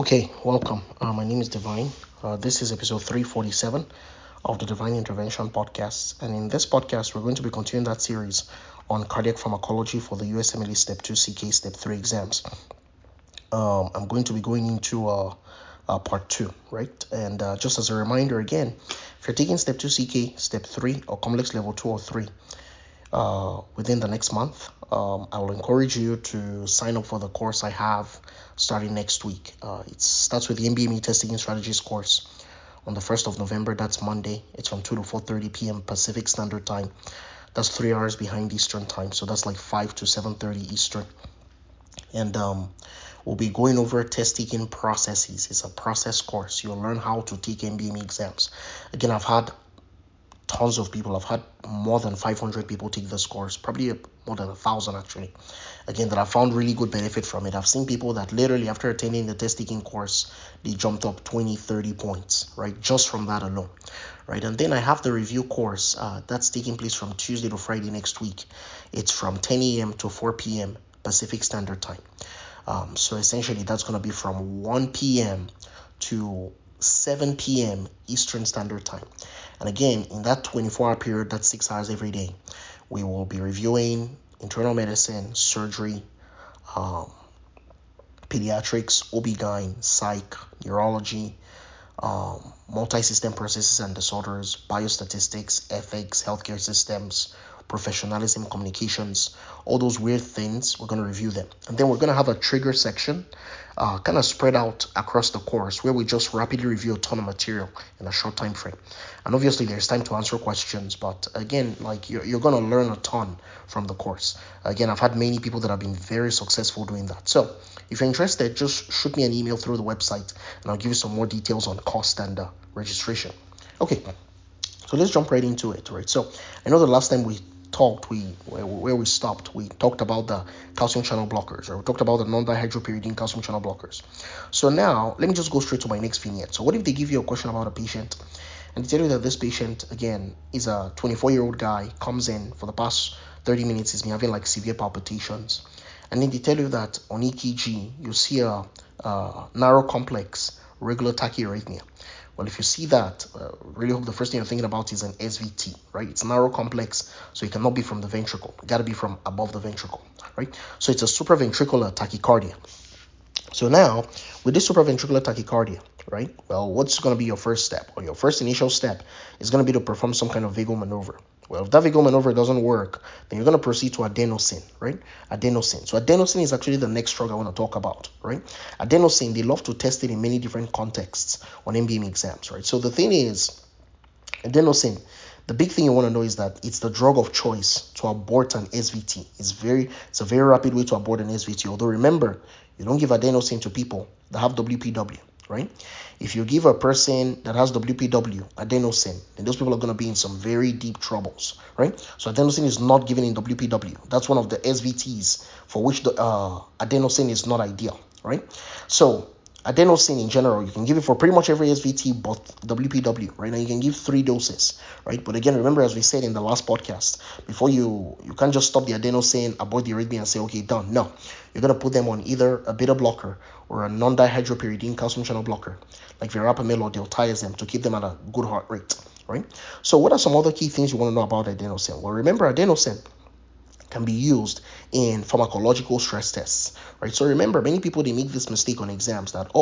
Okay, welcome. My name is Divine. This is episode 347 of the Divine Intervention Podcast. And in this podcast, we're going to be continuing that series on cardiac pharmacology for the USMLE Step 2 CK Step 3 exams. I'm going to be going into part 2, right? And just as a reminder again, if you're taking Step 2 CK, Step 3, or Complex Level 2 or 3, within the next month, I will encourage you to sign up for the course I have starting next week. It starts with the NBME Testing Strategies course on the 1st of November. That's Monday. It's from 2 to 4:30 p.m. Pacific Standard Time. That's 3 hours behind Eastern Time. So that's like 5 to 7:30 Eastern. And we'll be going over test taking processes. It's a process course. You'll learn how to take NBME exams. Again, I've had tons of people. I've had more than 500 people take this course, probably more than 1,000 actually. Again, that I found really good benefit from it. I've seen people that literally after attending the test taking course, they jumped up 20, 30 points, right? Just from that alone, right? And then I have the review course that's taking place from Tuesday to Friday next week. It's from 10 a.m. to 4 p.m. Pacific Standard Time. So essentially that's going to be from 1 p.m. to 7 p.m. Eastern Standard Time. And again, in that 24-hour period, that's 6 hours every day, we will be reviewing internal medicine, surgery, pediatrics, OB-GYN, psych, neurology, multi-system processes and disorders, biostatistics, ethics, healthcare systems, professionalism, communications, all those weird things. We're going to review them. And then we're going to have a trigger section kind of spread out across the course where we just rapidly review a ton of material in a short time frame. And obviously there's time to answer questions, but again, like you're going to learn a ton from the course. Again, I've had many people that have been very successful doing that. So if you're interested, just shoot me an email through the website and I'll give you some more details on cost and registration. Okay, so let's jump right into it, right? So I know the last time we talked, where we stopped, we talked about the calcium channel blockers, or we talked about the non-dihydropyridine calcium channel blockers. So now let me just go straight to my next vignette. So what if they give you a question about a patient and they tell you that this patient, again, is a 24-year-old guy, comes in for the past 30 minutes, he's been having like severe palpitations, and then they tell you that on EKG you see a narrow complex regular tachyarrhythmia. Well, if you see that, really hope the first thing you're thinking about is an SVT, right? It's narrow complex, so it cannot be from the ventricle. It got to be from above the ventricle, right? So it's a supraventricular tachycardia. So now, with this supraventricular tachycardia, right? Well, what's going to be your first step? Or your first initial step is going to be to perform some kind of vagal maneuver. Well, if that vagal maneuver doesn't work, then you're going to proceed to adenosine, right? Adenosine. So adenosine is actually the next drug I want to talk about, right? Adenosine, they love to test it in many different contexts on NBME exams, right? So the thing is, adenosine, the big thing you want to know is that it's the drug of choice to abort an SVT. It's a very rapid way to abort an SVT. Although remember, you don't give adenosine to people that have WPW, right? If you give a person that has WPW adenosine, then those people are going to be in some very deep troubles, right? So adenosine is not given in WPW. That's one of the SVTs for which the adenosine is not ideal, right? So adenosine in general, you can give it for pretty much every SVT but WPW, right? Now you can give 3 doses, right? But again, remember, as we said in the last podcast, before you can't just stop the adenosine, abort the arrhythmia and say, okay, done. No, you're going to put them on either a beta blocker or a non-dihydropyridine calcium channel blocker, like verapamil or diltiazem, to keep them at a good heart rate, right? So what are some other key things you want to know about adenosine? Well, remember, adenosine can be used in pharmacological stress tests, right? So remember, many people, they make this mistake on exams that,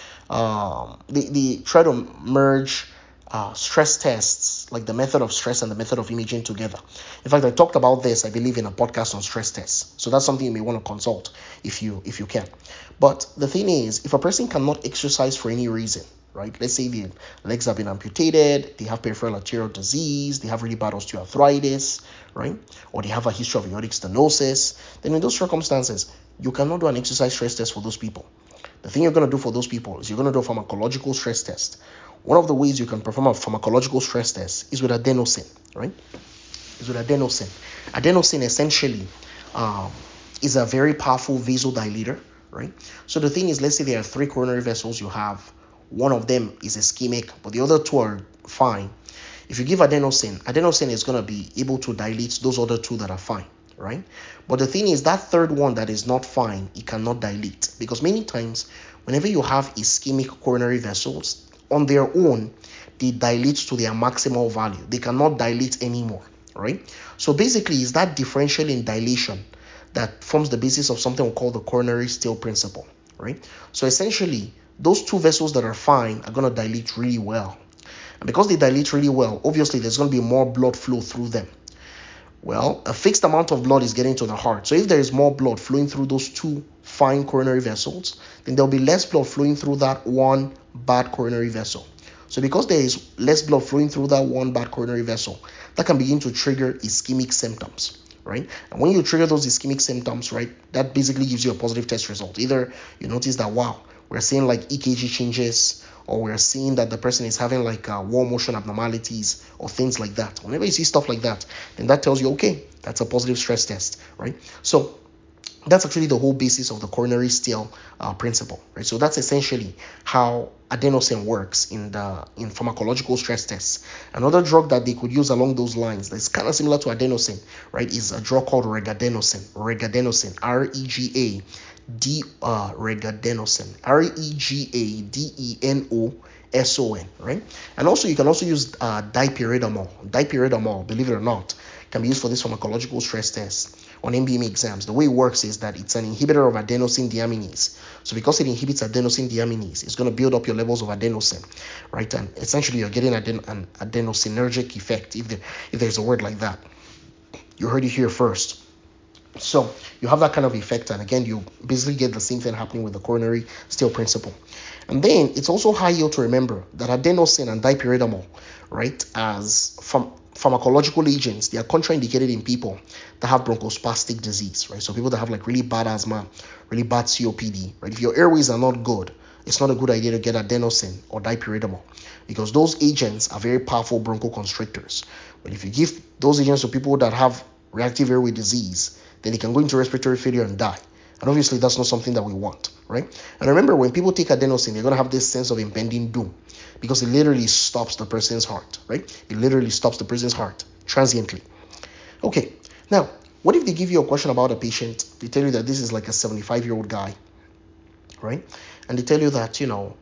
they try to merge stress tests, like the method of stress and the method of imaging together. In fact, I talked about this, I believe, in a podcast on stress tests. So that's something you may want to consult if you can. But the thing is, if a person cannot exercise for any reason, right? Let's say the legs have been amputated, they have peripheral arterial disease, they have really bad osteoarthritis, right? Or they have a history of aortic stenosis. Then in those circumstances, you cannot do an exercise stress test for those people. The thing you're going to do for those people is you're going to do a pharmacological stress test. One of the ways you can perform a pharmacological stress test is with adenosine, right? Is with adenosine. Adenosine essentially is a very powerful vasodilator, right? So the thing is, let's say there are 3 coronary vessels you have. One of them is ischemic, but the other 2 are fine. If you give adenosine is going to be able to dilate those other 2 that are fine, right? But the thing is, that third one that is not fine, it cannot dilate, because many times whenever you have ischemic coronary vessels on their own, they dilate to their maximal value. They cannot dilate anymore, right? So basically, it's that differential in dilation that forms the basis of something we call the coronary steal principle, right? So essentially, those two vessels that are fine are going to dilate really well. And because they dilate really well, obviously there's going to be more blood flow through them. Well, a fixed amount of blood is getting to the heart. So if there is more blood flowing through those two fine coronary vessels, then there'll be less blood flowing through that one bad coronary vessel. So because there is less blood flowing through that one bad coronary vessel, that can begin to trigger ischemic symptoms, right? And when you trigger those ischemic symptoms, right, that basically gives you a positive test result. Either you notice that, wow, we're seeing like EKG changes, or we're seeing that the person is having like wall motion abnormalities or things like that. Whenever you see stuff like that, then that tells you, okay, that's a positive stress test, right? So that's actually the whole basis of the coronary steal principle, right? So that's essentially how adenosine works in pharmacological stress tests. Another drug that they could use along those lines that's kind of similar to adenosine, right, is a drug called regadenoson. Regadenoson, regadenoson, regadenoson, right? And also you can also use dipyridamole. Dipyridamole, believe it or not, can be used for this pharmacological stress test on MBME exams. The way it works is that it's an inhibitor of adenosine deaminase. So because it inhibits adenosine deaminase, it's going to build up your levels of adenosine, right? And essentially you're getting an adenosinergic effect, if there's a word like that. You heard it here first. So you have that kind of effect, and again, you basically get the same thing happening with the coronary steal principle. And then it's also high yield to remember that adenosine and dipyridamole, right, as from pharmacological agents, they are contraindicated in people that have bronchospastic disease, right? So people that have like really bad asthma, really bad COPD, right? If your airways are not good, it's not a good idea to get adenosine or dipyridamole, because those agents are very powerful bronchoconstrictors. But if you give those agents to people that have reactive airway disease, then they can go into respiratory failure and die. And obviously that's not something that we want, right? And remember, when people take adenosine, they're going to have this sense of impending doom, because it literally stops the person's heart, right? It literally stops the person's heart transiently. Okay, now, what if they give you a question about a patient? They tell you that this is like a 75-year-old guy, right? And they tell you that,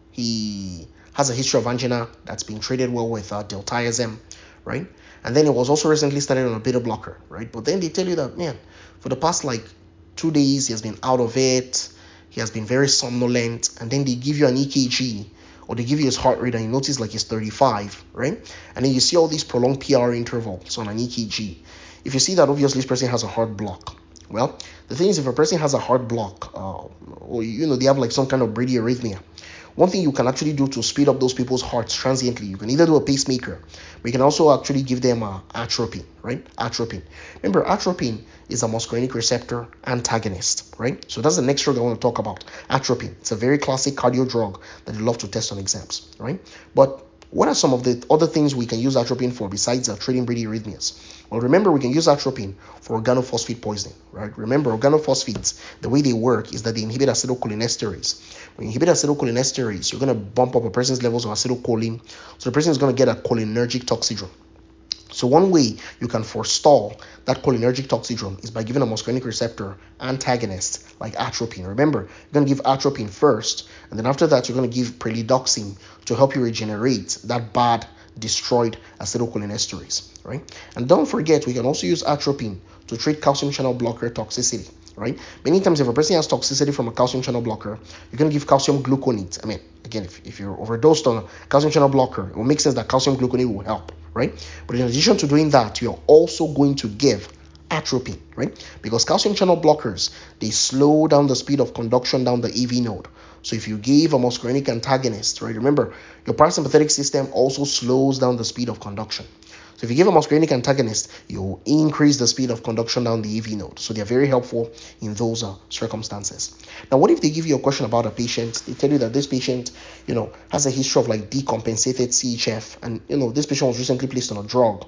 he has a history of angina that's been treated well with diltiazem, right? And then it was also recently started on a beta blocker, right? But then they tell you that, man, for the past like 2 days, he has been out of it. He has been very somnolent. And then they give you an EKG, or they give you his heart rate, and you notice like it's 35, right? And then you see all these prolonged PR intervals on an EKG. If you see that, obviously this person has a heart block. Well, the thing is, if a person has a heart block, or they have like some kind of bradyarrhythmia, one thing you can actually do to speed up those people's hearts transiently, you can either do a pacemaker, but you can also actually give them atropine, right? Atropine. Remember, atropine is a muscarinic receptor antagonist, right? So that's the next drug I want to talk about, atropine. It's a very classic cardio drug that you love to test on exams, right? But what are some of the other things we can use atropine for besides treating bradyarrhythmias? Well, remember, we can use atropine for organophosphate poisoning, right? Remember, organophosphates, the way they work is that they inhibit acetylcholinesterase. When you inhibit acetylcholinesterase, you're going to bump up a person's levels of acetylcholine, so the person is going to get a cholinergic toxidrome. So one way you can forestall that cholinergic toxidrome is by giving a muscarinic receptor antagonist like atropine. Remember, you're going to give atropine first, and then after that, you're going to give pralidoxime to help you regenerate that bad, destroyed acetylcholinesterase, right? And don't forget, we can also use atropine to treat calcium channel blocker toxicity, right? Many times if a person has toxicity from a calcium channel blocker, you're going to give calcium gluconate. I mean, again, if you're overdosed on a calcium channel blocker, it will make sense that calcium gluconate will help, right? But in addition to doing that, you're also going to give atropine, right? Because calcium channel blockers, they slow down the speed of conduction down the AV node. So if you give a muscarinic antagonist, right, remember, your parasympathetic system also slows down the speed of conduction. So if you give a muscarinic antagonist, you'll increase the speed of conduction down the AV node. So they're very helpful in those circumstances. Now, what if they give you a question about a patient? They tell you that this patient, has a history of like decompensated CHF, and this patient was recently placed on a drug.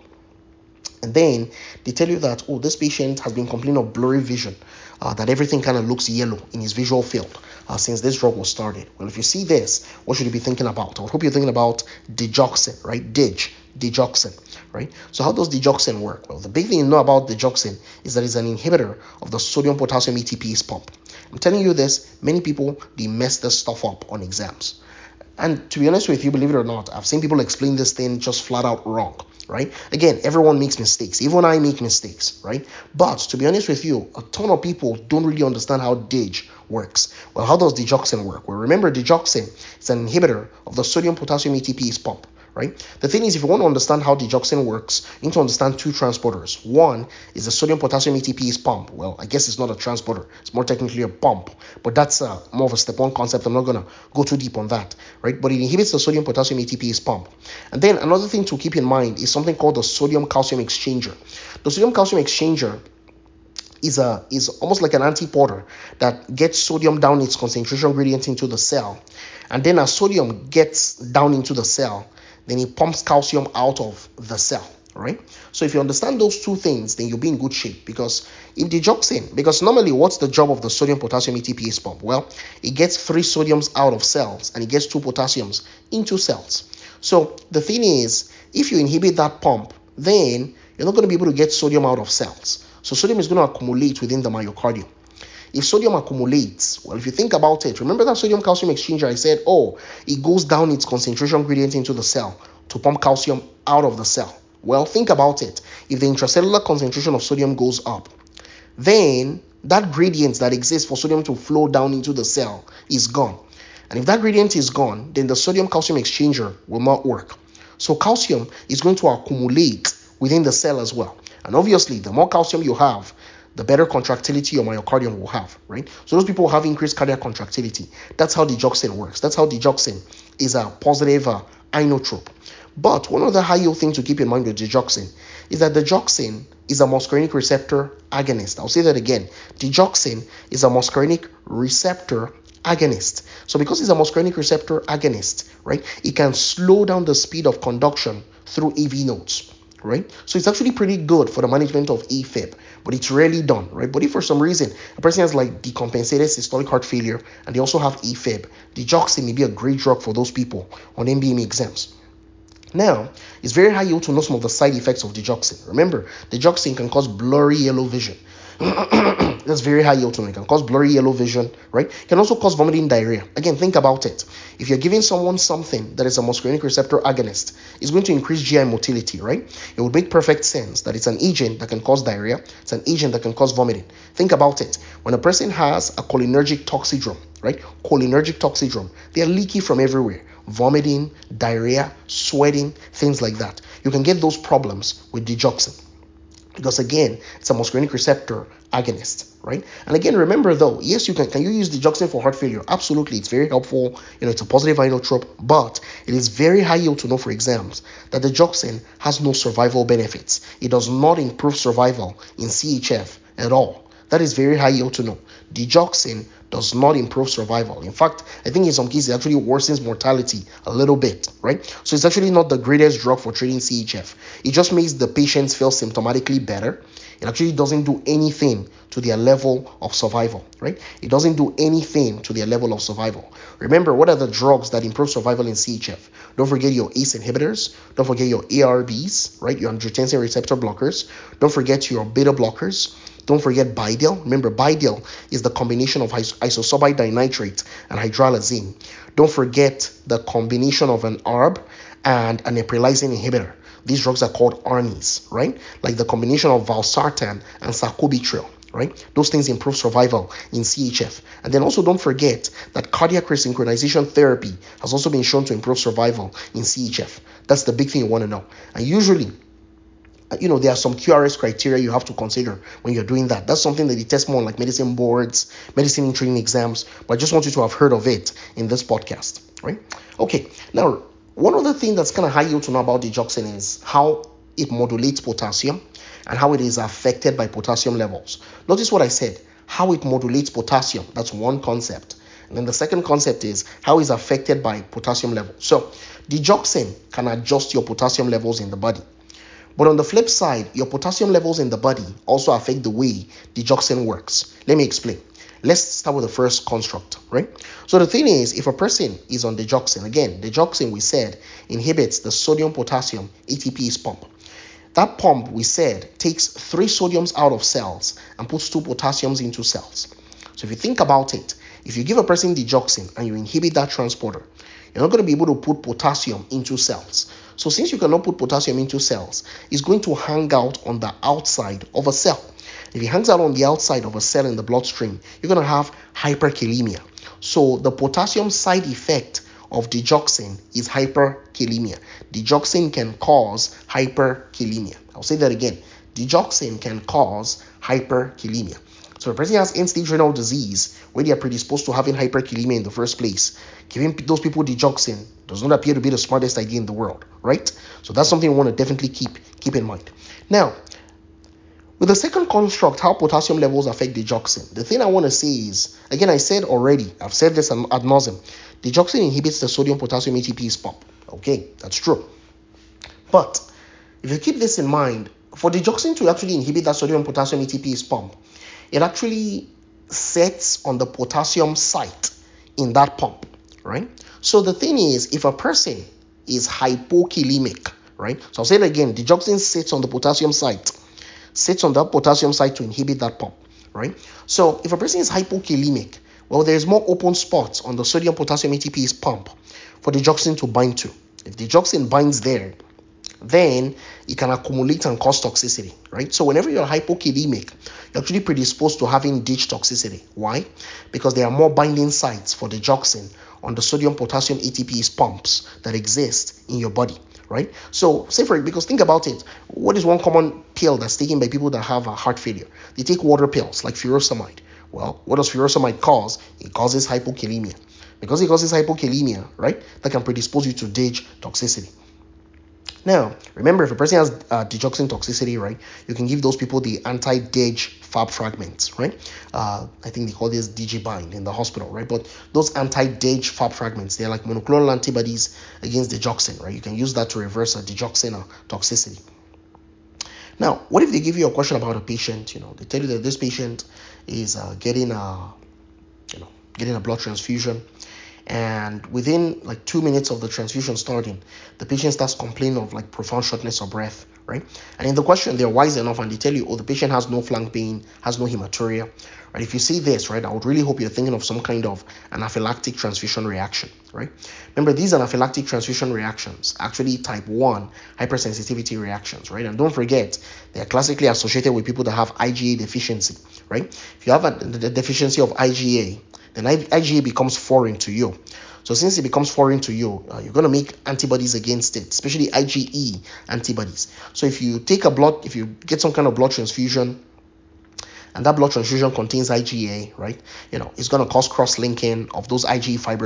And then they tell you that, this patient has been complaining of blurry vision, that everything kind of looks yellow in his visual field since this drug was started. Well, if you see this, what should you be thinking about? I hope you're thinking about digoxin, right? digoxin, right? So how does digoxin work? Well, the big thing you know about digoxin is that it's an inhibitor of the sodium potassium ATPase pump. I'm telling you this, many people, they mess this stuff up on exams. And to be honest with you, believe it or not, I've seen people explain this thing just flat out wrong, right? Again, everyone makes mistakes. Even I make mistakes, right? But to be honest with you, a ton of people don't really understand how DIG works. Well, how does digoxin work? Well, remember, digoxin is an inhibitor of the sodium potassium ATPase pump, right? The thing is, if you want to understand how digoxin works, you need to understand two transporters. One is the sodium potassium ATPase pump. Well, I guess it's not a transporter, it's more technically a pump, but that's more of a step one concept. I'm not going to go too deep on that, right? But it inhibits the sodium potassium ATPase pump. And then another thing to keep in mind is something called the sodium calcium exchanger. The sodium calcium exchanger is almost like an antiporter that gets sodium down its concentration gradient into the cell, and then as sodium gets down into the cell, then it pumps calcium out of the cell, right? So if you understand those two things, then you'll be in good shape. Because if digoxin, because normally what's the job of the sodium potassium ATPase pump? Well, it gets 3 sodiums out of cells and it gets 2 potassiums into cells. So the thing is, if you inhibit that pump, then you're not going to be able to get sodium out of cells. So sodium is going to accumulate within the myocardium. If sodium accumulates, well, if you think about it, remember that sodium calcium exchanger, I said, it goes down its concentration gradient into the cell to pump calcium out of the cell. Well, think about it. If the intracellular concentration of sodium goes up, then that gradient that exists for sodium to flow down into the cell is gone. And if that gradient is gone, then the sodium calcium exchanger will not work. So calcium is going to accumulate within the cell as well. And obviously, the more calcium you have, the better contractility your myocardium will have, right? So those people have increased cardiac contractility. That's how digoxin works. That's how digoxin is a positive inotrope. But one other high-yield thing to keep in mind with digoxin is that digoxin is a muscarinic receptor agonist. I'll say that again. Digoxin is a muscarinic receptor agonist. So because it's a muscarinic receptor agonist, right, it can slow down the speed of conduction through AV nodes, right? So it's actually pretty good for the management of AFib, but it's rarely done, right? But if for some reason a person has like decompensated systolic heart failure and they also have AFib, digoxin may be a great drug for those people on MBME exams. Now, it's very high yield to know some of the side effects of digoxin. Remember, digoxin can cause blurry yellow vision. That's very high yield to know. It can cause blurry yellow vision, right? It can also cause vomiting, diarrhea. Again, think about it. If you're giving someone something that is a muscarinic receptor agonist, it's going to increase GI motility, right? It would make perfect sense that it's an agent that can cause diarrhea. It's an agent that can cause vomiting. Think about it. When a person has a cholinergic toxidrome, right? Cholinergic toxidrome, they are leaky from everywhere. Vomiting, diarrhea, sweating, things like that. You can get those problems with digoxin. Because again, it's a muscarinic receptor agonist, right? And again, remember though, yes, you can you use digoxin for heart failure? Absolutely, it's very helpful. It's a positive inotrope, but it is very high yield to know for exams that digoxin has no survival benefits. It does not improve survival in CHF at all. That is very high yield to know. Digoxin does not improve survival. In fact, I think in some cases it actually worsens mortality a little bit, right? So it's actually not the greatest drug for treating CHF. It just makes the patients feel symptomatically better. It actually doesn't do anything to their level of survival, right? It doesn't do anything to their level of survival. Remember, what are the drugs that improve survival in CHF? Don't forget your ACE inhibitors. Don't forget your ARBs, right? Your angiotensin receptor blockers. Don't forget your beta blockers. Don't forget Bidil. Remember, Bidil is the combination of isosorbide dinitrate and hydralazine. Don't forget the combination of an ARB and an neprilysin inhibitor. These drugs are called ARNIs, right? Like the combination of valsartan and sacubitril, right? Those things improve survival in CHF. And then also don't forget that cardiac resynchronization therapy has also been shown to improve survival in CHF. That's the big thing you want to know. And usually, there are some QRS criteria you have to consider when you're doing that. That's something that they test more on like medicine boards, medicine in training exams, but I just want you to have heard of it in this podcast, right? Okay, now, one other thing that's kind of high yield to know about digoxin is how it modulates potassium and how it is affected by potassium levels. Notice what I said, how it modulates potassium. That's one concept. And then the second concept is how it's affected by potassium levels. So digoxin can adjust your potassium levels in the body. But on the flip side, your potassium levels in the body also affect the way digoxin works. Let me explain. Let's start with the first construct, right? So the thing is, if a person is on digoxin, again, digoxin we said inhibits the sodium potassium ATPase pump. That pump, we said, takes 3 sodiums out of cells and puts 2 potassiums into cells. So if you think about it, if you give a person digoxin and you inhibit that transporter, you're not going to be able to put potassium into cells. So since you cannot put potassium into cells, it's going to hang out on the outside of a cell. If it hangs out on the outside of a cell in the bloodstream, you're going to have hyperkalemia. So the potassium side effect of digoxin is hyperkalemia. Digoxin can cause hyperkalemia. I'll say that again. Digoxin can cause hyperkalemia. So if a person has end-stage renal disease where they are predisposed to having hyperkalemia in the first place, giving those people digoxin does not appear to be the smartest idea in the world, right? So that's something we want to definitely keep in mind. Now, with the second construct, how potassium levels affect digoxin, the thing I want to say is, again, I've said this ad nauseum, digoxin inhibits the sodium potassium ATPase pump. Okay, that's true. But if you keep this in mind, for digoxin to actually inhibit that sodium potassium ATPase pump, it actually sets on the potassium site in that pump, right? So the thing is, if a person is hypokalemic, right? So I'll say it again, digoxin sits on the potassium site, sits on that potassium site to inhibit that pump, right? So if a person is hypokalemic, well, there's more open spots on the sodium potassium ATPase pump for digoxin to bind to. If digoxin binds there, then it can accumulate and cause toxicity, right? So whenever you're hypokalemic, you're actually predisposed to having ditch toxicity. Why? Because there are more binding sites for digoxin on the sodium potassium ATPase pumps that exist in your body, right? So because think about it, what is one common pill that's taken by people that have a heart failure? They take water pills like furosemide. Well, what does furosemide cause? It causes hypokalemia. Because it causes hypokalemia, right, that can predispose you to ditch toxicity. Now, remember, if a person has digoxin toxicity, right, you can give those people the anti-DIG Fab fragments, right? I think they call this Digibind in the hospital, right? But those anti-DIG Fab fragments, they're like monoclonal antibodies against digoxin, right? You can use that to reverse a digoxin toxicity. Now, what if they give you a question about a patient? They tell you that this patient is getting a blood transfusion, and within like 2 minutes of the transfusion starting, the patient starts complaining of like profound shortness of breath, right? And in the question, they're wise enough and they tell you, the patient has no flank pain, has no hematuria, right? If you see this, right, I would really hope you're thinking of some kind of anaphylactic transfusion reaction, right? Remember, these anaphylactic transfusion reactions, actually type 1 hypersensitivity reactions, right? And don't forget, they are classically associated with people that have IgA deficiency, right? If you have the deficiency of IgA, then IgA becomes foreign to you. So since it becomes foreign to you, you're going to make antibodies against it, especially IgE antibodies. So if you get some kind of blood transfusion, and that blood transfusion contains IgA, right? It's going to cause cross-linking of those IgE fibers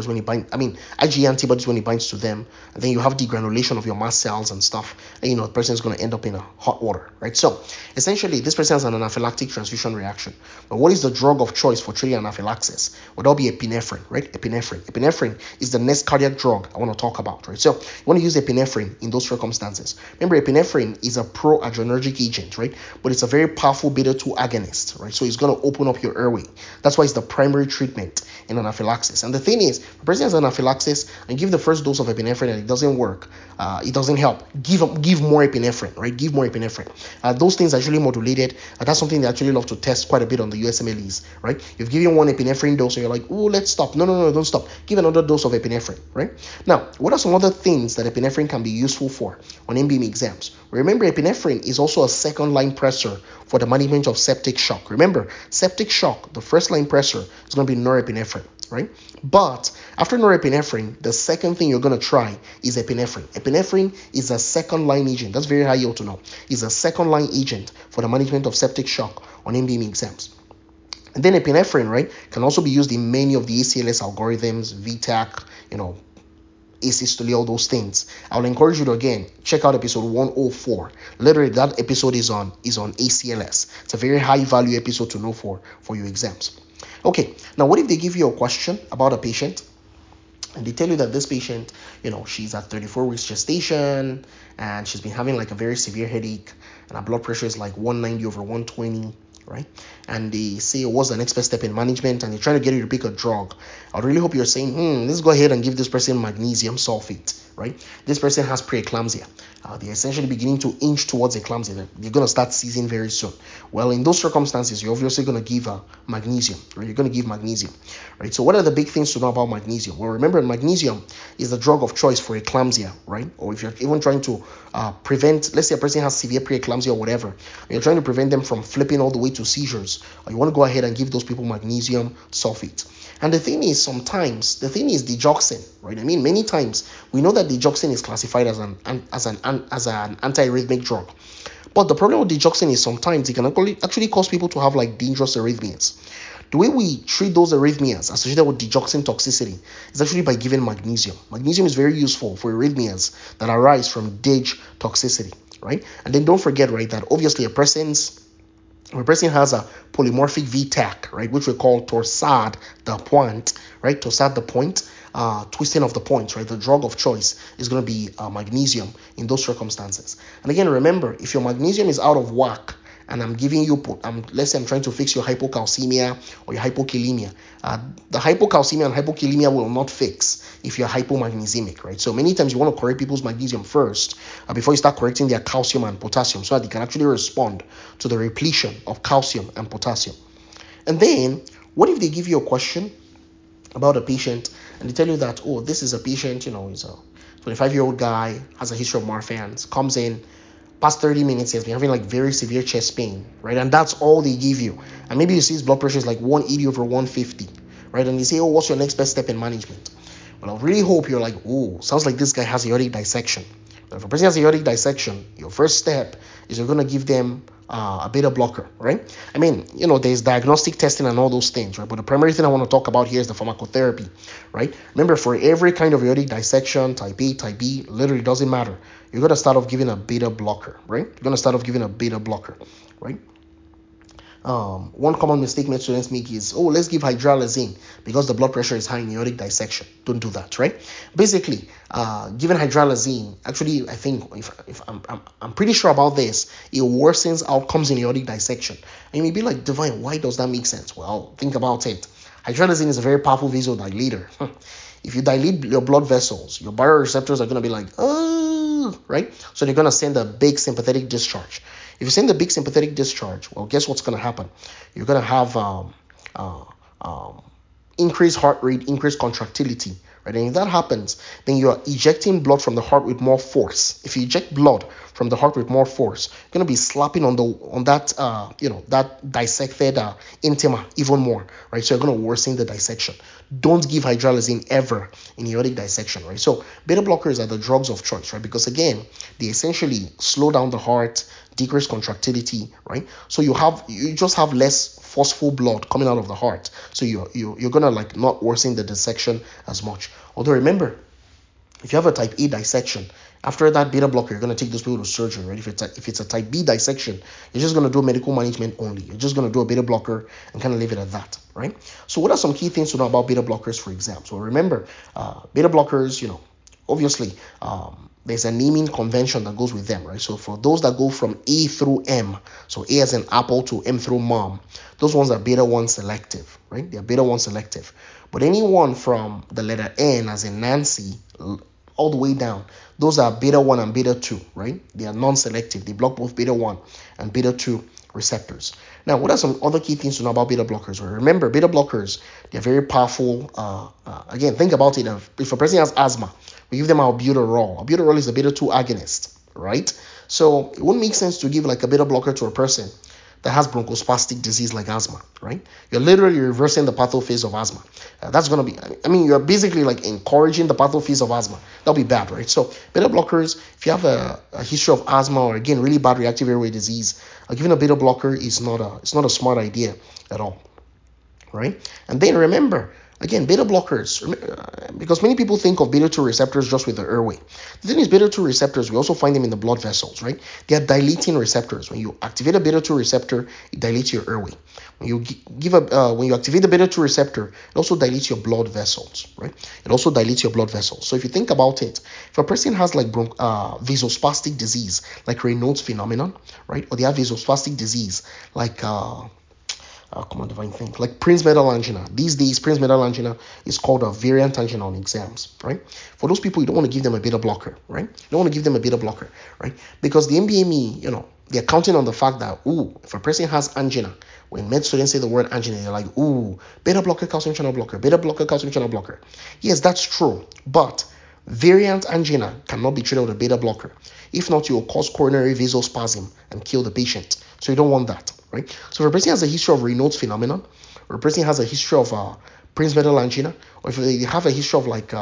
IgE antibodies when it binds to them, and then you have degranulation of your mast cells and stuff, and the person is going to end up in a hot water, right? So essentially, this person has an anaphylactic transfusion reaction. But what is the drug of choice for treating anaphylaxis? Well, that'll be epinephrine, right? Epinephrine is the next cardiac drug I want to talk about, right? So you want to use epinephrine in those circumstances. Remember, epinephrine is a pro-adrenergic agent, right? But it's a very powerful beta-2 agonist, right? So it's going to open up your airway. That's why it's the primary treatment in anaphylaxis. And the thing is, if a person has anaphylaxis and give the first dose of epinephrine and it doesn't work, it doesn't help, give more epinephrine, right? Give more epinephrine. Those things are actually modulated. That's something they actually love to test quite a bit on the USMLEs, right? You've given one epinephrine dose and you're like, oh, let's stop. No, don't stop. Give another dose of epinephrine, right? Now, what are some other things that epinephrine can be useful for on NBM exams? Remember, epinephrine is also a second-line pressor for the management of septic shock. Remember, septic shock, the first-line pressor is going to be norepinephrine, right? But after norepinephrine, the second thing you're going to try is epinephrine. Epinephrine is a second-line agent. That's very high yield to know. It's a second-line agent for the management of septic shock on NBM exams. And then epinephrine, right, can also be used in many of the ACLS algorithms, VTAC, asystole, all those things. I will encourage you to again check out episode 104. Literally, that episode is on ACLS. It's a very high value episode to know for your exams. Okay, now what if they give you a question about a patient and they tell you that this patient, she's at 34 weeks gestation and she's been having like a very severe headache and her blood pressure is like 190/120, right? And they say, what's the next best step in management? And they try to get you to pick a drug. I really hope you're saying, let's go ahead and give this person magnesium sulfate, right? This person has preeclampsia. They're essentially beginning to inch towards eclampsia. They're going to start seizing very soon. Well, in those circumstances, you're obviously going to give magnesium, right? You're going to give magnesium, right? So what are the big things to know about magnesium? Well, remember, magnesium is the drug of choice for eclampsia, right? Or if you're even trying to prevent, let's say a person has severe preeclampsia or whatever, and you're trying to prevent them from flipping all the way to seizures, or you want to go ahead and give those people magnesium sulfate. And the thing is, digoxin, right? I mean, many times we know that digoxin is classified as an antiarrhythmic drug. But the problem with digoxin is sometimes it can actually cause people to have like dangerous arrhythmias. The way we treat those arrhythmias associated with digoxin toxicity is actually by giving magnesium. Magnesium is very useful for arrhythmias that arise from dig toxicity, right? And then don't forget, right, that obviously a person has a polymorphic VTAC, right, which we call torsade de pointe, right? Torsade de pointe, twisting of the points, right? The drug of choice is going to be magnesium in those circumstances. And again, remember, if your magnesium is out of whack, and I'm giving you, let's say I'm trying to fix your hypocalcemia or your hypokalemia. The hypocalcemia and hypokalemia will not fix if you're hypomagnesiemic, right? So many times you want to correct people's magnesium first before you start correcting their calcium and potassium so that they can actually respond to the repletion of calcium and potassium. And then, what if they give you a question about a patient and they tell you that, oh, this is a patient, he's a 25-year-old guy, has a history of Marfan's, comes in, past 30 minutes, he has been having like very severe chest pain, right? And that's all they give you. And maybe you see his blood pressure is like 180 over 150, right? And they say, oh, what's your next best step in management? Well, I really hope you're like, oh, sounds like this guy has aortic dissection. But if a person has aortic dissection, your first step is you're going to give them a beta blocker, right? I mean, there's diagnostic testing and all those things, right? But the primary thing I want to talk about here is the pharmacotherapy, right? Remember, for every kind of aortic dissection, type A, type B, literally doesn't matter. You're going to start off giving a beta blocker, right? You're going to start off giving a beta blocker, right? One common mistake many students make is, oh, let's give hydralazine because the blood pressure is high in aortic dissection. Don't do that, right? Basically, given hydralazine, actually, I think if I'm pretty sure about this, it worsens outcomes in aortic dissection. And you may be like, Divine, why does that make sense? Well, think about it. Hydralazine is a very powerful vasodilator. If you dilate your blood vessels, your baroreceptors are going to be like, oh, right? So they're going to send a big sympathetic discharge. If you send a big sympathetic discharge, well, guess what's going to happen? You're going to have increased heart rate, increased contractility, right? And if that happens, then you're ejecting blood from the heart with more force. If you eject blood from the heart with more force, you're going to be slapping on that that dissected intima even more, right? So you're going to worsen the dissection. Don't give hydralazine ever in aortic dissection, right? So beta blockers are the drugs of choice, right? Because again, they essentially slow down the heart, decrease contractility, right? So you just have less forceful blood coming out of the heart. So you're gonna like not worsen the dissection as much. Although remember, if you have a type A dissection, after that beta blocker, you're going to take those people to surgery, right? If it's a type B dissection, you're just going to do medical management only. You're just going to do a beta blocker and kind of leave it at that, right? So what are some key things to know about beta blockers for exams? Well, remember, beta blockers, obviously, there's a naming convention that goes with them, right? So for those that go from A through M, so A as in apple to M through mom, those ones are beta 1 selective, right? They are beta 1 selective. But anyone from the letter N as in Nancy all the way down, those are beta 1 and beta 2, right? They are non-selective. They block both beta 1 and beta 2 receptors. Now, what are some other key things to know about beta blockers? Well, remember, beta blockers, they're very powerful. Again, think about it. If a person has asthma, we give them albuterol. Albuterol is a beta 2 agonist, right? So it wouldn't make sense to give like a beta blocker to a person that has bronchospastic disease like asthma, right? You're literally reversing the pathophase of asthma. That's going to be, you're basically like encouraging the pathophase of asthma. That'll be bad, right? So beta blockers, if you have a history of asthma or again, really bad reactive airway disease, giving a beta blocker is not a smart idea at all, right? And then remember, Again, beta blockers, because many people think of beta 2 receptors just with the airway. The thing is, beta 2 receptors, we also find them in the blood vessels, right? They are dilating receptors. When you activate a beta 2 receptor, it dilates your airway. When you when you activate the beta 2 receptor, it also dilates your blood vessels, right? It also dilates your blood vessels. So if you think about it, if a person has like vasospastic disease, like Raynaud's phenomenon, right? Or they have vasospastic disease, like come on, divine thing, like Prinzmetal angina. These days, Prinzmetal angina is called a variant angina on exams, right? For those people, you don't want to give them a beta blocker, right? You don't want to give them a beta blocker, right? Because the MBME, they're counting on the fact that, if a person has angina, when med students say the word angina, they're like, beta blocker, calcium channel blocker, beta blocker, calcium channel blocker. Yes, that's true, but variant angina cannot be treated with a beta blocker. If not, you will cause coronary vasospasm and kill the patient. So you don't want that, right? So if a person has a history of Raynaud's phenomenon, or a person has a history of Prinzmetal angina, or if they have a history of like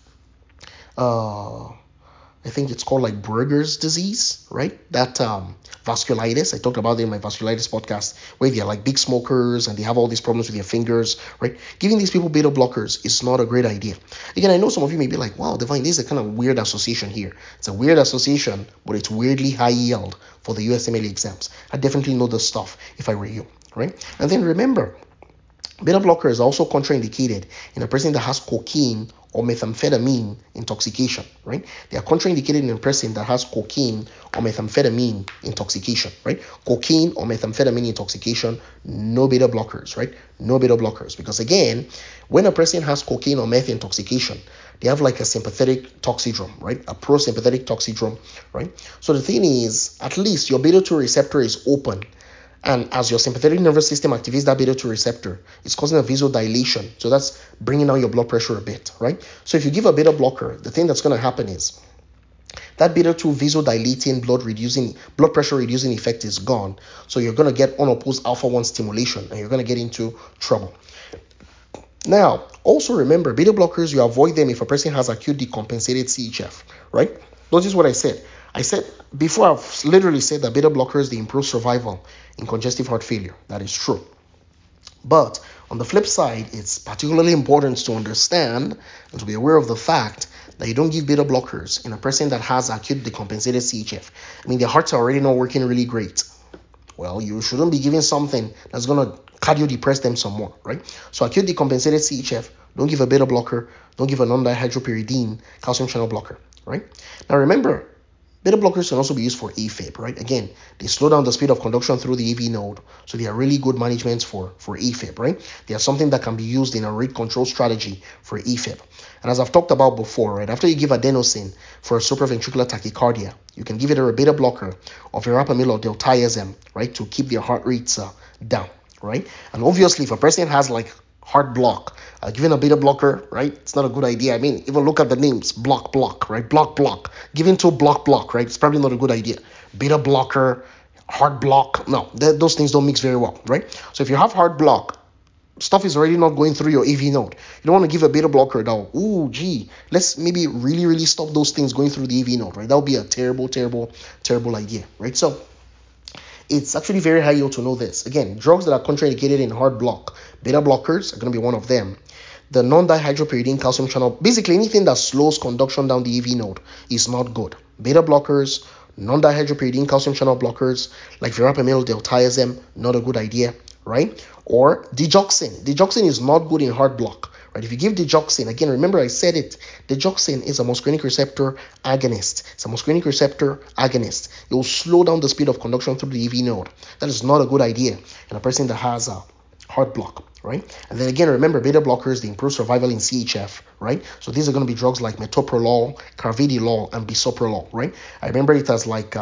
I think it's called like Brugger's disease, right? That vasculitis. I talked about it in my vasculitis podcast, where they're like big smokers and they have all these problems with their fingers, right? Giving these people beta blockers is not a great idea. Again, I know some of you may be like, wow, Divine, this is a kind of weird association here. It's a weird association, but it's weirdly high yield for the USMLE exams. I definitely know this stuff if I were you, right? And then remember, beta blockers are also contraindicated in a person that has cocaine or methamphetamine intoxication, right? They are contraindicated in a person that has cocaine or methamphetamine intoxication, right? Cocaine or methamphetamine intoxication, no beta blockers, right? No beta blockers. Because again, when a person has cocaine or meth intoxication, they have like a sympathetic toxidrome, right? A prosympathetic toxidrome, right? So the thing is, at least your beta 2 receptor is open. And as your sympathetic nervous system activates that beta 2 receptor, it's causing a vasodilation. So that's bringing down your blood pressure a bit, right? So if you give a beta blocker, the thing that's going to happen is that beta 2 vasodilating blood pressure reducing effect is gone. So you're going to get unopposed alpha 1 stimulation and you're going to get into trouble. Now, also remember, beta blockers, you avoid them if a person has acute decompensated CHF, right? Notice what I said. I said before, I've literally said that beta blockers, they improve survival in congestive heart failure. That is true. But on the flip side, it's particularly important to understand and to be aware of the fact that you don't give beta blockers in a person that has acute decompensated CHF. I mean, their hearts are already not working really great. Well, you shouldn't be giving something that's going to cardio depress them some more, right? So acute decompensated CHF, don't give a beta blocker, don't give a non-dihydropyridine calcium channel blocker, right? Now remember, beta blockers can also be used for AFib, right? Again, they slow down the speed of conduction through the AV node, so they are really good managements for AFib, right? They are something that can be used in a rate control strategy for AFib. And as I've talked about before, right, after you give adenosine for a supraventricular tachycardia, you can give it a beta blocker of verapamil or diltiazem, right, to keep their heart rates down, right? And obviously, if a person has like heart block, giving a beta blocker, right, it's not a good idea. I mean, even look at the names, block, right, block. Giving to block, right, it's probably not a good idea. Beta blocker, heart block, no, those things don't mix very well, right? So if you have heart block, stuff is already not going through your AV node. You don't want to give a beta blocker now. Let's maybe really stop those things going through the AV node, right? That would be a terrible idea, right? So it's actually very high yield to know this. Again, drugs that are contraindicated in heart block, beta blockers are going to be one of them. The non-dihydropyridine calcium channel, basically anything that slows conduction down the AV node is not good. Beta blockers, non-dihydropyridine calcium channel blockers like verapamil, diltiazem, not a good idea, right? Or digoxin. Digoxin is not good in heart block. Right? If you give digoxin, again, remember I said it, digoxin is a muscarinic receptor agonist. It's a muscarinic receptor agonist. It will slow down the speed of conduction through the AV node. That is not a good idea in a person that has a heart block, right? And then again, remember beta blockers, they improve survival in CHF, right? So these are going to be drugs like metoprolol, carvedilol, and bisoprolol, right? I remember it as like,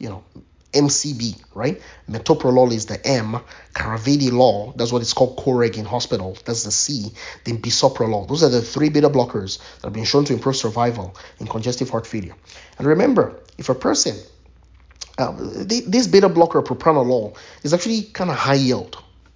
MCB, right? Metoprolol is the M, carvedilol, that's what it's called, Coreg in hospital, that's the C, then bisoprolol. Those are the 3 beta blockers that have been shown to improve survival in congestive heart failure. And remember, if a person, this beta blocker propranolol is actually kind of high yield, right?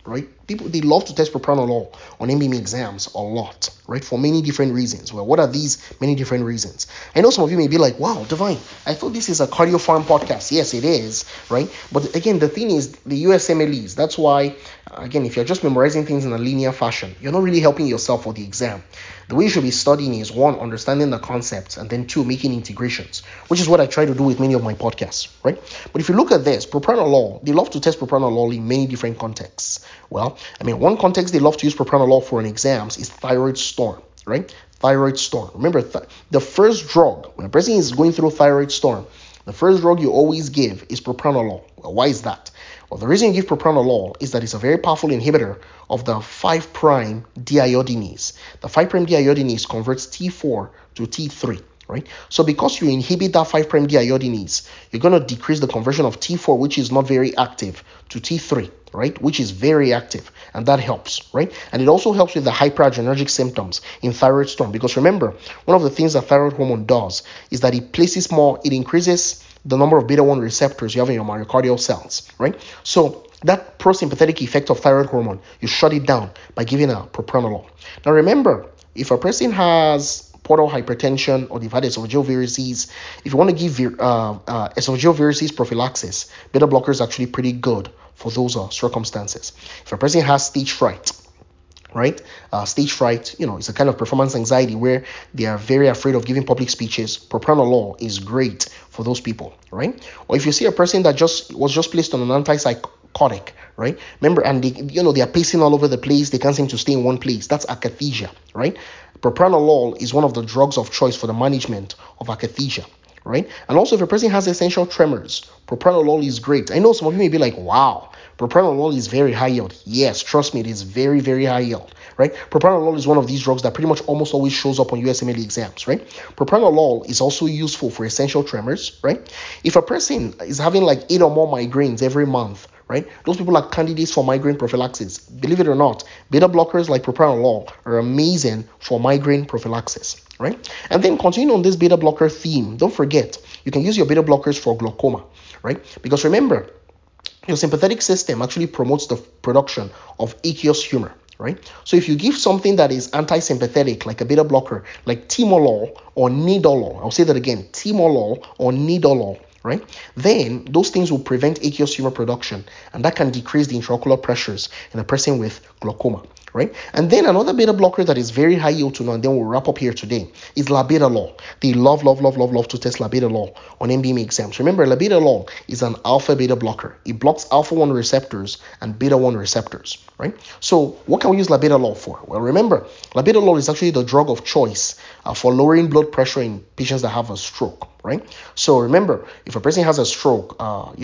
People, they love to test propranolol on MBME exams a lot, right? For many different reasons. Well, what are these many different reasons? I know some of you may be like, wow, Divine, I thought this is a cardio farm podcast. Yes, it is, right? But again, the thing is the USMLEs. That's why, again, if you're just memorizing things in a linear fashion, you're not really helping yourself for the exam. The way you should be studying is one, understanding the concepts, and then two, making integrations, which is what I try to do with many of my podcasts, right? But if you look at this, propranolol, they love to test propranolol in many different contexts. Well, I mean, one context they love to use propranolol for in exams is thyroid storm, right? Thyroid storm. Remember, the first drug, when a person is going through thyroid storm, the first drug you always give is propranolol. Well, why is that? Well, the reason you give propranolol is that it's a very powerful inhibitor of the 5' deiodinase. The 5' deiodinase converts T4 to T3, right? So because you inhibit that 5' deiodinase, you're going to decrease the conversion of T4, which is not very active, to T3, right? Which is very active, and that helps, right? And it also helps with the hyperadrenergic symptoms in thyroid storm, because remember, one of the things that thyroid hormone does is that it increases the number of beta-1 receptors you have in your myocardial cells, right? So that prosympathetic effect of thyroid hormone, you shut it down by giving a propranolol. Now remember, if a person has portal hypertension or they've had esophageal varices, if you want to give esophageal varices prophylaxis, beta blocker is actually pretty good for those circumstances. If a person has stage fright, right? Stage fright, it's a kind of performance anxiety where they are very afraid of giving public speeches. Propranolol is great for those people, right? Or if you see a person that was just placed on an antipsychotic, right? Remember, and they are pacing all over the place. They can't seem to stay in one place. That's akathisia, right? Propranolol is one of the drugs of choice for the management of akathisia, right? And also, if a person has essential tremors, propranolol is great. I know some of you may be like, wow, propranolol is very high yield. Yes, trust me, it is very, very high yield, right? Propranolol is one of these drugs that pretty much almost always shows up on USMLE exams, right? Propranolol is also useful for essential tremors, right? If a person is having like 8 or more migraines every month, right? Those people are candidates for migraine prophylaxis. Believe it or not, beta blockers like propranolol are amazing for migraine prophylaxis, right? And then continuing on this beta blocker theme, don't forget, you can use your beta blockers for glaucoma, right? Because remember, your sympathetic system actually promotes the production of aqueous humor, right? So if you give something that is anti-sympathetic, like a beta blocker, like timolol or nadolol, I'll say that again, timolol or nadolol, right? Then those things will prevent aqueous humor production, and that can decrease the intraocular pressures in a person with glaucoma, right? And then another beta blocker that is very high yield to know, and then we'll wrap up here today, is labetalol. They love to test labetalol on MBME exams. Remember, labetalol is an alpha beta blocker. It blocks alpha 1 receptors and beta 1 receptors, right? So what can we use labetalol for? Well, remember, labetalol is actually the drug of choice for lowering blood pressure in patients that have a stroke, right? So remember, if a person has a stroke,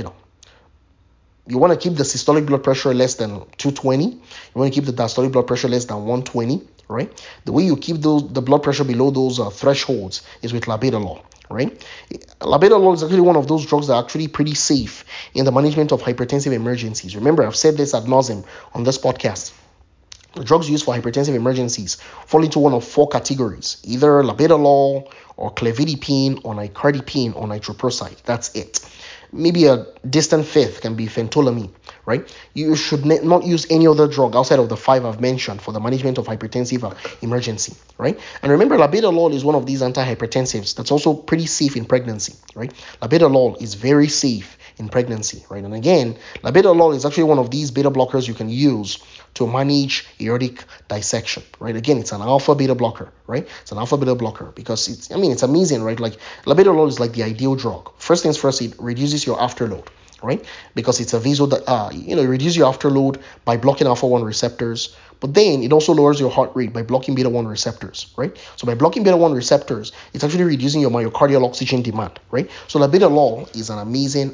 you want to keep the systolic blood pressure less than 220. You want to keep the diastolic blood pressure less than 120, right? The way you keep the blood pressure below those thresholds is with labetalol, right? Labetalol is actually one of those drugs that are actually pretty safe in the management of hypertensive emergencies. Remember, I've said this ad nauseum on this podcast. The drugs used for hypertensive emergencies fall into one of 4 categories, either labetalol or clevidipine or nicardipine or nitroprusside. That's it. Maybe a distant fifth can be phentolamine, right? You should not use any other drug outside of the 5 I've mentioned for the management of hypertensive emergency, right? And remember, labetalol is one of these antihypertensives that's also pretty safe in pregnancy, right? Labetalol is very safe in pregnancy, right? And again, labetalol is actually one of these beta blockers you can use to manage aortic dissection, right? Again, it's an alpha beta blocker, right? It's an alpha beta blocker because it's amazing, right? Like labetalol is like the ideal drug. First things first, it reduces your afterload, right? Because it's a it reduces your afterload by blocking alpha 1 receptors, but then it also lowers your heart rate by blocking beta 1 receptors, right? So by blocking beta 1 receptors, it's actually reducing your myocardial oxygen demand, right? So labetalol is an amazing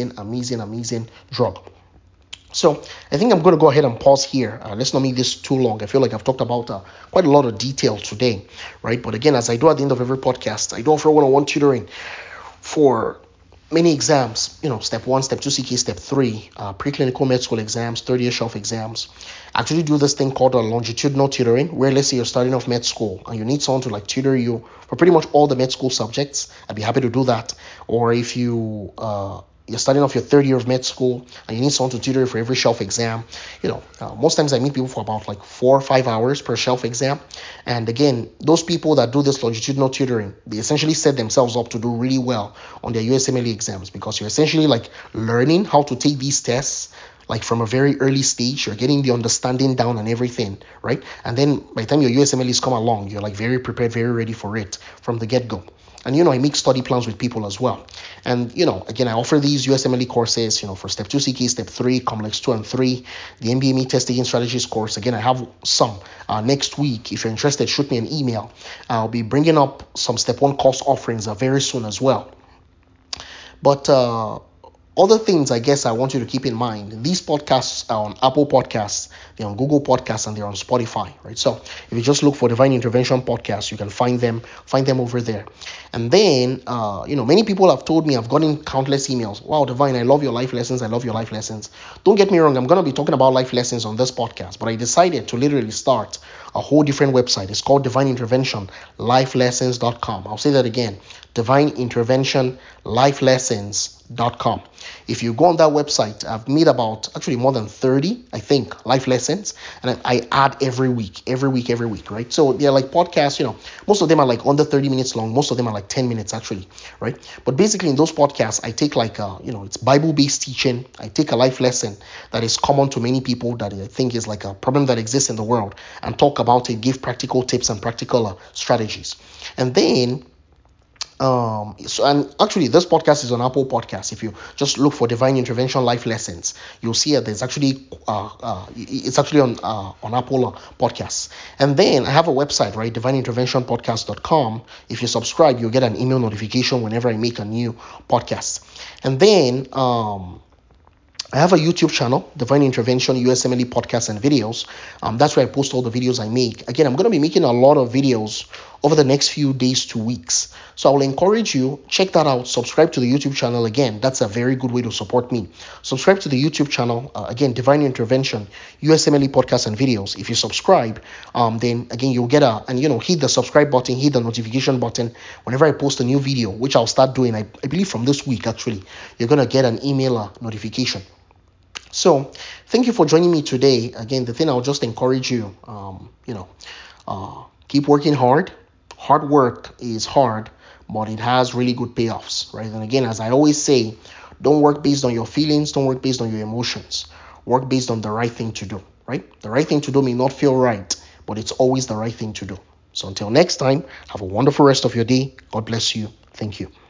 drug. So I think I'm going to go ahead and pause here. Let's not make this too long. I feel like I've talked about quite a lot of detail today, right? But again, as I do at the end of every podcast, I do offer one-on-one tutoring for many exams, step 1, step 2 CK, step 3, preclinical med school exams, third-year shelf exams. I actually do this thing called a longitudinal tutoring, where let's say you're starting off med school and you need someone to tutor you for pretty much all the med school subjects. I'd be happy to do that. Or if you you're starting off your third year of med school and you need someone to tutor you for every shelf exam. Most times I meet people for about like 4 or 5 hours per shelf exam. And again, those people that do this longitudinal tutoring, they essentially set themselves up to do really well on their USMLE exams, because you're essentially like learning how to take these tests like from a very early stage. You're getting the understanding down and everything, right? And then by the time your USMLEs come along, you're like very prepared, very ready for it from the get-go. And I make study plans with people as well. And again, I offer these USMLE courses, for step 2 CK, step 3, complex 2 and 3, the MBME test taking strategies course. Again, I have some next week. If you're interested, shoot me an email. I'll be bringing up some step 1 course offerings very soon as well. But other things I guess I want you to keep in mind: these podcasts are on Apple Podcasts, they're on Google Podcasts, and they're on Spotify, right? So if you just look for Divine Intervention Podcast, you can find them over there. And then many people have told me, I've gotten countless emails: wow, Divine, I love your life lessons, I love your life lessons. Don't get me wrong, I'm going to be talking about life lessons on this podcast, but I decided to literally start a whole different website. It's called Divine Intervention Lifelessons.com. I'll say that again: Divine Intervention Lifelessons.com. If you go on that website, I've made about actually more than 30, I think, life lessons, and I add every week, right? So they're like podcasts. Most of them are like under 30 minutes long. Most of them are like 10 minutes actually, right? But basically in those podcasts, I take like it's Bible-based teaching. I take a life lesson that is common to many people, that I think is like a problem that exists in the world, and talk about it, give practical tips and practical strategies. And then and actually this podcast is on Apple Podcasts. If you just look for Divine Intervention Life Lessons, you'll see that there's actually it's actually on Apple Podcasts. And then I have a website, right? DivineInterventionPodcast.com. If you subscribe, you'll get an email notification whenever I make a new podcast. And then I have a YouTube channel, Divine Intervention USMLE podcasts and videos. That's where I post all the videos I make. Again, I'm going to be making a lot of videos over the next few days to weeks. So I will encourage you, check that out. Subscribe to the YouTube channel. Again, that's a very good way to support me. Subscribe to the YouTube channel. Again, Divine Intervention USMLE podcasts and videos. If you subscribe, then again, you'll get hit the subscribe button, hit the notification button whenever I post a new video, which I'll start doing, I believe from this week actually. You're going to get an email notification. So thank you for joining me today. Again, the thing I'll just encourage you, keep working hard. Hard work is hard, but it has really good payoffs, right? And again, as I always say, don't work based on your feelings. Don't work based on your emotions. Work based on the right thing to do, right? The right thing to do may not feel right, but it's always the right thing to do. So until next time, have a wonderful rest of your day. God bless you. Thank you.